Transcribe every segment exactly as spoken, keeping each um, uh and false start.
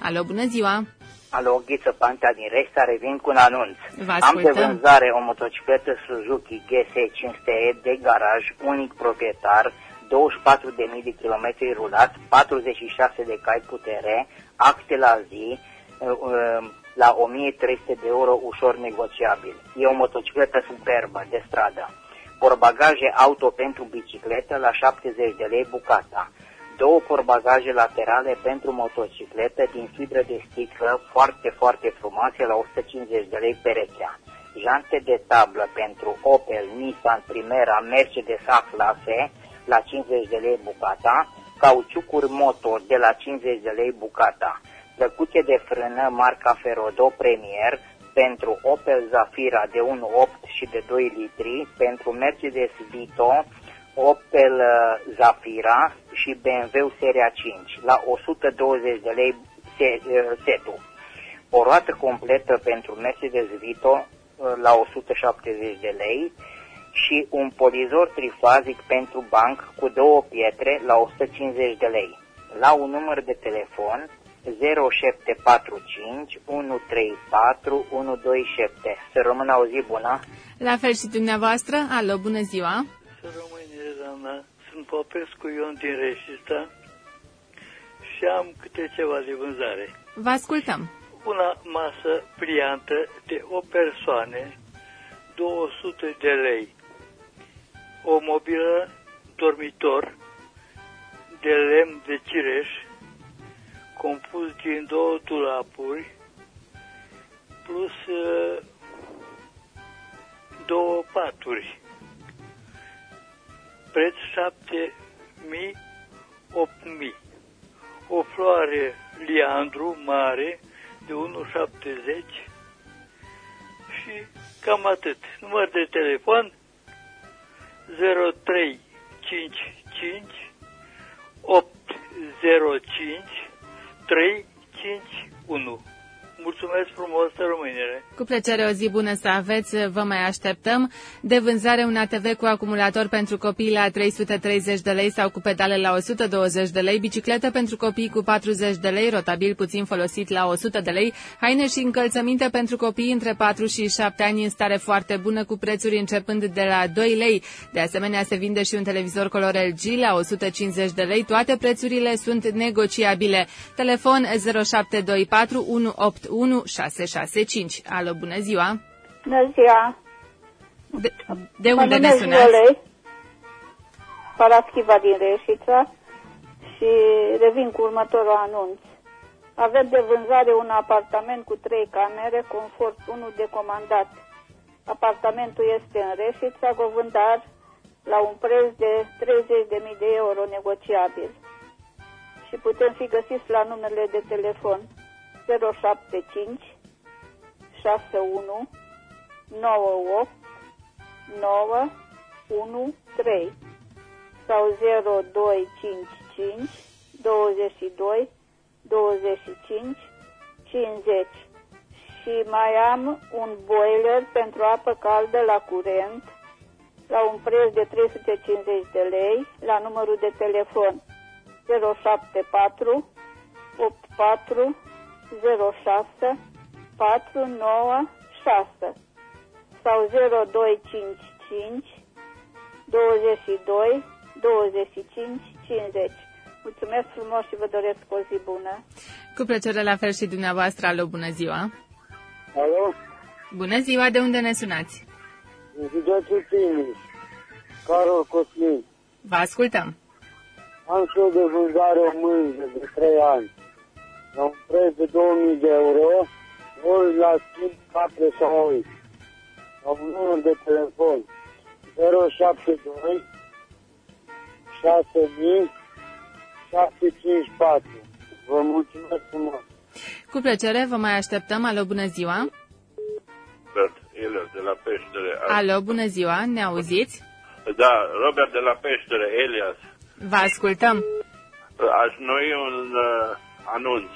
Alo, bună ziua! Alo, Ghiță Pantea din Reșta, revin cu un anunț. Am de vânzare o motocicletă Suzuki G S cinci sute E de garaj, unic proprietar, douăzeci și patru de mii de kilometri rulați, patruzeci și șase de cai putere, acte la zi, la o mie trei sute de euro, ușor negociabil. E o motocicletă superbă, de stradă. Porbagaje auto pentru bicicletă la șaptezeci de lei bucata. Două porbagaje laterale pentru motocicletă din fibră de sticlă, foarte, foarte frumoase, la o sută cincizeci de lei perechea. Jante de tablă pentru Opel, Nissan, Primera, Mercedes A-clase, la cincizeci de lei bucata. Cauciucuri motor de la cincizeci de lei bucata. Plăcuțe de frână marca Ferodo Premier pentru Opel Zafira de unu virgulă opt și de doi litri, pentru Mercedes Vito, Opel Zafira și B M W seria cinci, la o sută douăzeci de lei setul. O roată completă pentru Mercedes Vito la o sută șaptezeci de lei și un polizor trifazic pentru banc cu două pietre la o sută cincizeci de lei. La un număr de telefon zero șapte patru cinci unu trei patru unu doi șapte. Să rămână o zi bună! La fel și dumneavoastră. Alo, bună ziua! Să rămâne, doamna. Sunt Popescu Ion din Reșița și am câte ceva de vânzare. Vă ascultăm. Una masă pliantă de o persoană, două sute de lei. O mobilă dormitor de lemn de cireș, compus din două dulapuri, plus uh, două paturi. Preț șapte mii, opt mii. O floare liandru mare de unu virgulă șaptezeci și cam atât. Număr de telefon zero trei cinci cinci opt zero cinci trei cinci unu. Mulțumesc frumos, să rămânere. Cu plăcere, o zi bună să aveți, vă mai așteptăm. De vânzare un A T V cu acumulator pentru copii la trei sute treizeci de lei sau cu pedale la o sută douăzeci de lei, bicicletă pentru copii cu patruzeci de lei, rotabil puțin folosit la o sută de lei, haine și încălțăminte pentru copii între patru și șapte ani în stare foarte bună, cu prețuri începând de la doi lei. De asemenea, se vinde și un televizor color L G la o sută cincizeci de lei, toate prețurile sunt negociabile. Telefon zero șapte doi patru unu opt unu șase șase cinci. Alo, bună ziua! Bună ziua! De, de unde ne sunați? Violei, Paraschiva din Reșița, și revin cu următorul anunț. Avem de vânzare un apartament cu trei camere, confort unu de comandat. Apartamentul este în Reșița, cu vândare la un preț de treizeci de mii de euro negociabil. Și putem fi găsiți la numerele de telefon zero șapte cinci șase unu nouă opt nouă unu trei sau zero doi cinci cinci douăzeci și doi douăzeci și cinci cincizeci. Și mai am un boiler pentru apă caldă la curent la un preț de trei sute cincizeci de lei la numărul de telefon zero șapte patru opt patru zero șase patru nouă șase sau zero doi cinci cinci douăzeci și doi douăzeci și cinci cincizeci. Mulțumesc frumos și vă doresc o zi bună. Cu plăcere, la fel și dumneavoastră. Alo, bună ziua! Alo? Bună ziua, de unde ne sunați? În județul Timiș, Carol Cosmin. Vă ascultăm. Am și eu de vânzare o mâină de trei ani, la un preț de două mii de euro, ori la schimb capre sau oi. La un număr de telefon zero șapte doi șase mii șapte cinci patru. Vă mulțumesc frumos. Cu plăcere, vă mai așteptăm. Alo, bună ziua! Robert, Elias de la Peștere. Alo, bună ziua, ne auziți? Da, Robert de la Peștere, Elias. Vă ascultăm. Aș noi un uh, anunț.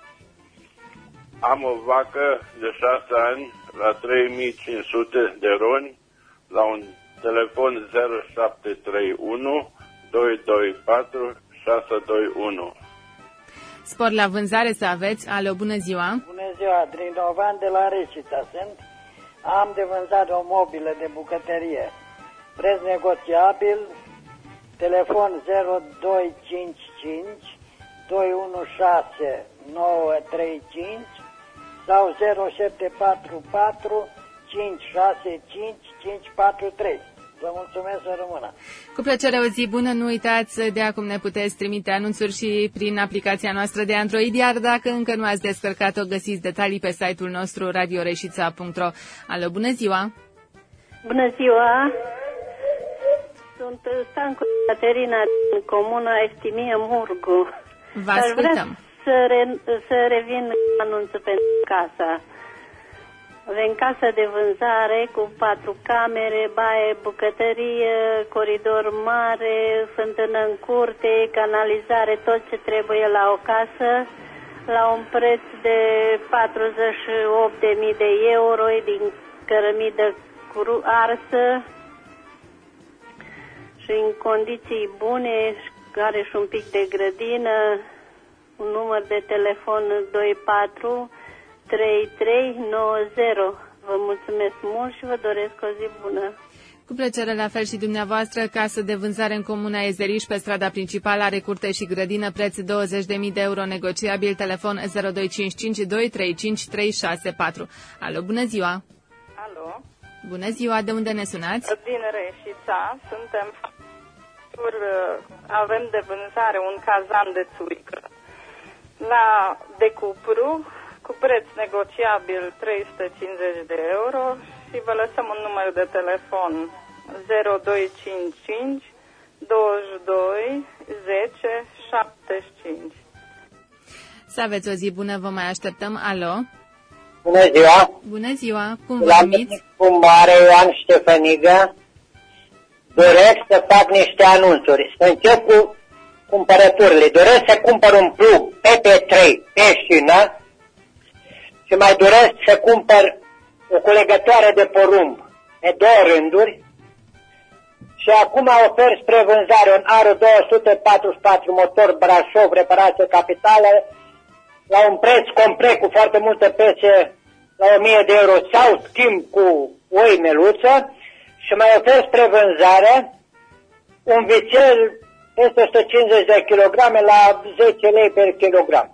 Am o vacă de șase ani la trei mii cinci sute de roni la un telefon zero șapte trei unu doi doi patru șase doi unu. Spor la vânzare să aveți. Alo, bună ziua! Bună ziua, Drinovan de la Reșița sunt. Am de vânzare o mobilă de bucătărie. Preț negociabil, telefon zero doi cinci cinci doi unu șase nouă trei cinci sau zero șapte patru patru cinci șase cinci cinci patru trei. Vă mulțumesc, să rămână. Cu plăcere, o zi bună. Nu uitați, de acum ne puteți trimite anunțuri și prin aplicația noastră de Android, iar dacă încă nu ați descărcat-o, găsiți detalii pe site-ul nostru radio reșița punct ro. Alo, bună ziua! Bună ziua! Sunt Stancu Caterina din comuna Eftimie Murgu. Vă ascultăm. Să, re, să revin anunțul pentru casa. Avem casă de vânzare cu patru camere, baie, bucătărie, coridor mare, fântână în curte, canalizare, tot ce trebuie la o casă, la un preț de patruzeci și opt de mii de euro, din cărămidă arsă și în condiții bune, are și un pic de grădină, un număr de telefon doi patru trei trei nouă zero. Vă mulțumesc mult și vă doresc o zi bună. Cu plăcere, la fel și dumneavoastră. Casă de vânzare în comuna Ezeriș, pe strada principală, are curte și grădină, preț douăzeci de mii de euro negociabil, telefon zero doi cinci cinci doi trei cinci trei șase patru. Alo, bună ziua! Alo! Bună ziua, de unde ne sunați? Din Reșița, suntem, avem de vânzare un cazan de țuică la decupru, cu preț negociabil trei sute cincizeci de euro și vă lăsăm un număr de telefon zero doi cinci cinci douăzeci și doi zece șaptezeci și cinci. Să aveți o zi bună, vă mai așteptăm. Alo? Bună ziua! Bună ziua! Cum vă numiți? Cu mare Ioan Ștefănigă, doresc să fac niște anunțuri. Să încep cu cumpărăturile. Doresc să cumpăr un plug P P trei pe șină și mai doresc să cumpăr o culegătoare de porumb pe două rânduri și acum ofer spre vânzare un Aru două sute patruzeci și patru motor Brașov, reparație capitală, la un preț complet cu foarte multe piese la o mie de euro sau schimb cu o imeluță și mai ofer spre vânzare un vițel peste o sută cincizeci de kilograme la zece lei per kilogram.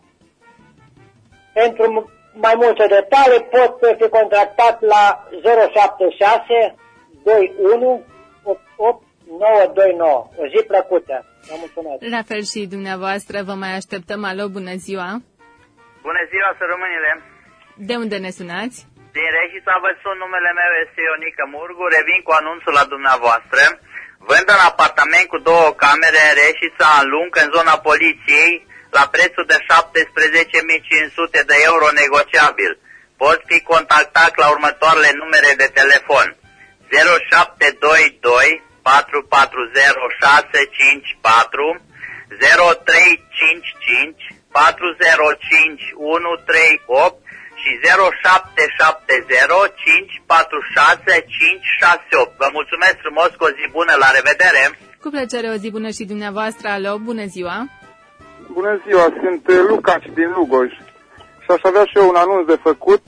Pentru mai multe detalii pot fi contactat la zero șapte șase doi unu opt opt nouă doi nouă. O zi plăcută. Vă mulțumesc. La fel și dumneavoastră, vă mai așteptăm. Alo, bună ziua. Bună ziua, sărămânile. De unde ne sunați? Din Reșița, vă sun, numele meu este Ionica Murgu, revin cu anunțul la dumneavoastră. Vând un apartament cu două camere în Reșița, în Lung, în zona poliției, la prețul de șaptesprezece mii cinci sute de euro negociabil. Pot fi contactat la următoarele numere de telefon zero șapte doi doi patru patru zero șase cinci patru, zero trei cinci cinci patru zero cinci unu trei opt și zero șapte șapte zero cinci patru șase cinci șase opt. Vă mulțumesc frumos, cu o zi bună, la revedere! Cu plăcere, o zi bună și dumneavoastră. Alo, bună ziua! Bună ziua, sunt Lucaci din Lugoj și aș avea și eu un anunț de făcut.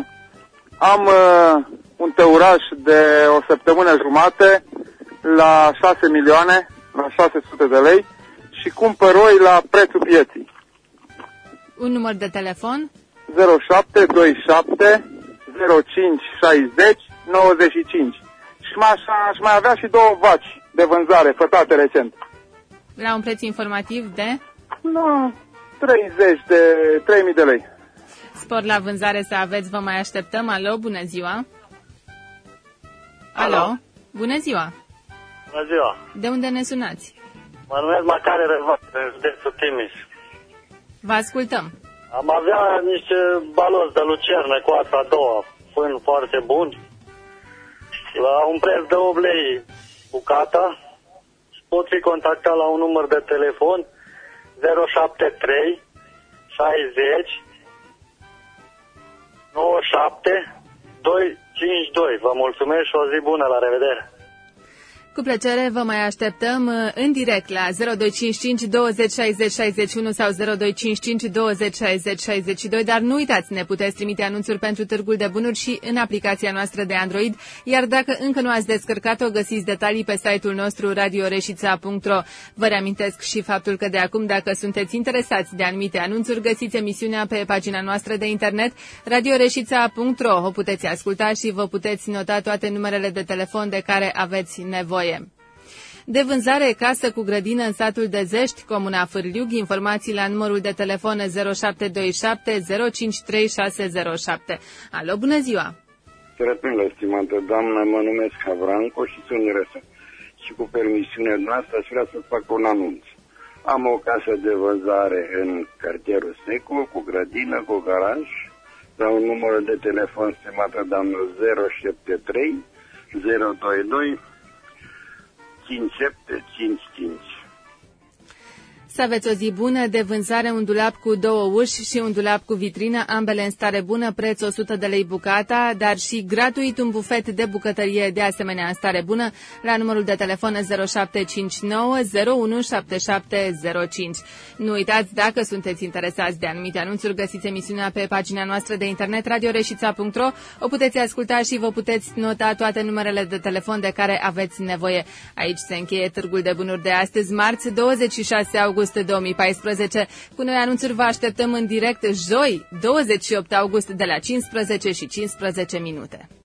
Am un tăuraș de o săptămână jumate la șase milioane, la șase sute de lei și cumpăr oi la prețul pieții. Un număr de telefon? zero șapte doi șapte zero cinci șaizeci nouăzeci și cinci. Și aș, aș mai avea și două vaci de vânzare, fătate recent. La un preț informativ de? Nu, treizeci de trei mii de lei. Spor la vânzare să aveți, vă mai așteptăm. Alo, bună ziua. Alo, Alo. Bună ziua. Bună ziua. De unde ne sunați? Mă numesc Macare Răvat, în județul Timiș. Vă ascultăm. Am avea niște baloți de lucerne cu asta a doua, fân foarte buni, la un preț de opt lei bucata. Pot fi contactat la un număr de telefon zero șapte trei șaizeci nouă șapte doi cinci doi. Vă mulțumesc și o zi bună, la revedere! Cu plăcere vă mai așteptăm în direct la zero doi cinci cinci douăzeci șaizeci șaizeci și unu sau zero doi cinci cinci douăzeci șaizeci șaizeci și doi, dar nu uitați, ne puteți trimite anunțuri pentru Târgul de Bunuri și în aplicația noastră de Android, iar dacă încă nu ați descărcat-o, găsiți detalii pe site-ul nostru radio reșița punct ro. Vă reamintesc și faptul că de acum, dacă sunteți interesați de anumite anunțuri, găsiți emisiunea pe pagina noastră de internet radio reșița punct ro. O puteți asculta și vă puteți nota toate numerele de telefon de care aveți nevoie. De vânzare casă cu grădină în satul de Zești, comuna Fârliug, informații la numărul de telefon zero șapte doi șapte zero cinci trei șase zero șapte. Alo, bună ziua! Răpinile, stimată doamnă, mă numesc Havranco și sunt resă. Și cu permisiunea noastră aș vrea să fac un anunț. Am o casă de vânzare în cartierul Secu, cu grădină, cu garaj, la un număr de telefon, stimată doamnă, zero șapte trei zero doi doi cinci șapte cinci cinci. Să aveți o zi bună. De vânzare un dulap cu două uși și un dulap cu vitrină, ambele în stare bună, preț o sută de lei bucata, dar și gratuit un bufet de bucătărie de asemenea în stare bună la numărul de telefon zero șapte cinci nouă zero unu șapte șapte zero cinci. Nu uitați, dacă sunteți interesați de anumite anunțuri, găsiți emisiunea pe pagina noastră de internet radio reșița punct ro. O puteți asculta și vă puteți nota toate numerele de telefon de care aveți nevoie. Aici se încheie Târgul de Bunuri de astăzi, marți, douăzeci și șase august două mii paisprezece. Cu noi anunțuri vă așteptăm în direct joi, douăzeci și opt august, de la cincisprezece și cincisprezece minute.